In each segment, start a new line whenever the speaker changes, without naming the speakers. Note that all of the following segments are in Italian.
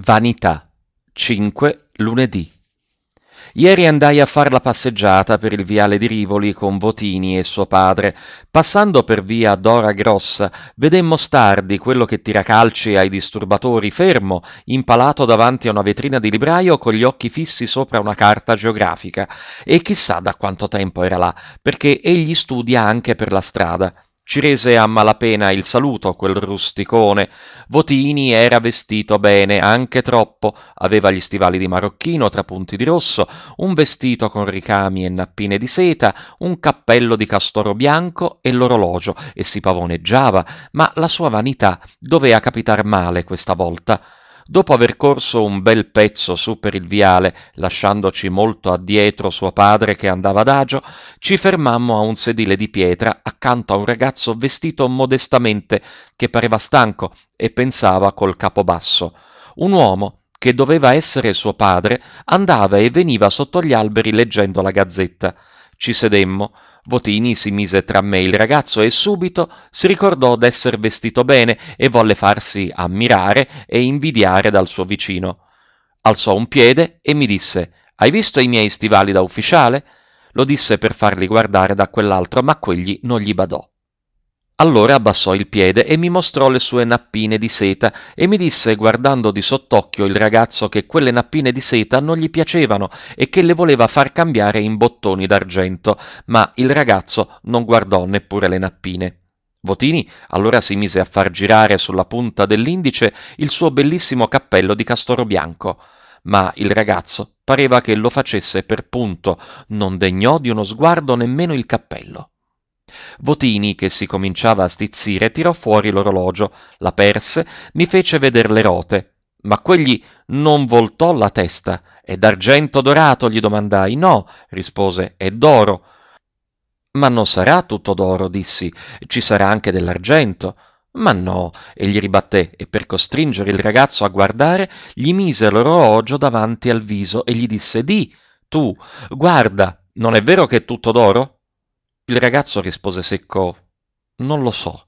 Vanità. 5 lunedì. Ieri andai a far la passeggiata per il viale di Rivoli con Votini e suo padre. Passando per via Dora Grossa, vedemmo Stardi, quello che tira calci ai disturbatori, fermo, impalato davanti a una vetrina di libraio con gli occhi fissi sopra una carta geografica. E chissà da quanto tempo era là, perché egli studia anche per la strada. Ci rese a malapena il saluto, quel rusticone. Votini era vestito bene, anche troppo, aveva gli stivali di marocchino trapunti di rosso, un vestito con ricami e nappine di seta, un cappello di castoro bianco e l'orologio, e si pavoneggiava, ma la sua vanità dovea capitar male questa volta. Dopo aver corso un bel pezzo su per il viale, lasciandoci molto addietro suo padre che andava adagio, ci fermammo a un sedile di pietra accanto a un ragazzo vestito modestamente, che pareva stanco e pensava col capo basso. Un uomo, che doveva essere suo padre, andava e veniva sotto gli alberi leggendo la gazzetta. Ci sedemmo. Votini si mise tra me e il ragazzo e subito si ricordò d'esser vestito bene e volle farsi ammirare e invidiare dal suo vicino. Alzò un piede e mi disse: «Hai visto i miei stivali da ufficiale?» Lo disse per farli guardare da quell'altro, ma quegli non gli badò. Allora abbassò il piede e mi mostrò le sue nappine di seta e mi disse, guardando di sottocchio il ragazzo, che quelle nappine di seta non gli piacevano e che le voleva far cambiare in bottoni d'argento, ma il ragazzo non guardò neppure le nappine. Votini allora si mise a far girare sulla punta dell'indice il suo bellissimo cappello di castoro bianco, ma il ragazzo pareva che lo facesse per punto, non degnò di uno sguardo nemmeno il cappello. Votini, che si cominciava a stizzire, tirò fuori l'orologio, l'aperse, mi fece veder le rote, ma quegli non voltò la testa. «È d'argento dorato?» gli domandai. «No», rispose, «è d'oro». «Ma non sarà tutto d'oro», dissi, «ci sarà anche dell'argento». «Ma no», egli ribatté, e per costringere il ragazzo a guardare, gli mise l'orologio davanti al viso e gli disse: «Di, tu, guarda, non è vero che è tutto d'oro?» Il ragazzo rispose secco: «Non lo so».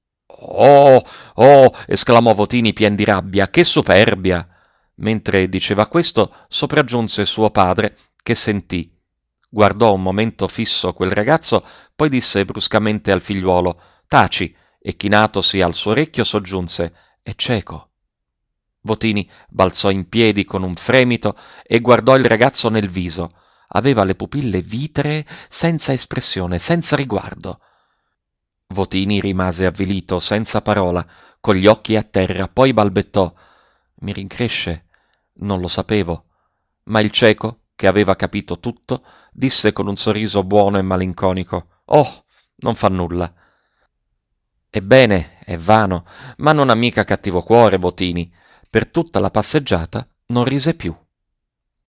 «Oh, oh!» esclamò Votini pien di rabbia, «che superbia!» Mentre diceva questo, sopraggiunse suo padre, che sentì. Guardò un momento fisso quel ragazzo, poi disse bruscamente al figliuolo: «Taci!» e chinatosi al suo orecchio soggiunse: «È cieco». Votini balzò in piedi con un fremito e guardò il ragazzo nel viso. Aveva le pupille vitree, senza espressione, senza riguardo. Votini rimase avvilito, senza parola, con gli occhi a terra, poi balbettò: «Mi rincresce, non lo sapevo». Ma il cieco, che aveva capito tutto, disse con un sorriso buono e malinconico: «Oh, non fa nulla». Ebbene, è vano, ma non ha mica cattivo cuore Votini. Per tutta la passeggiata non rise più.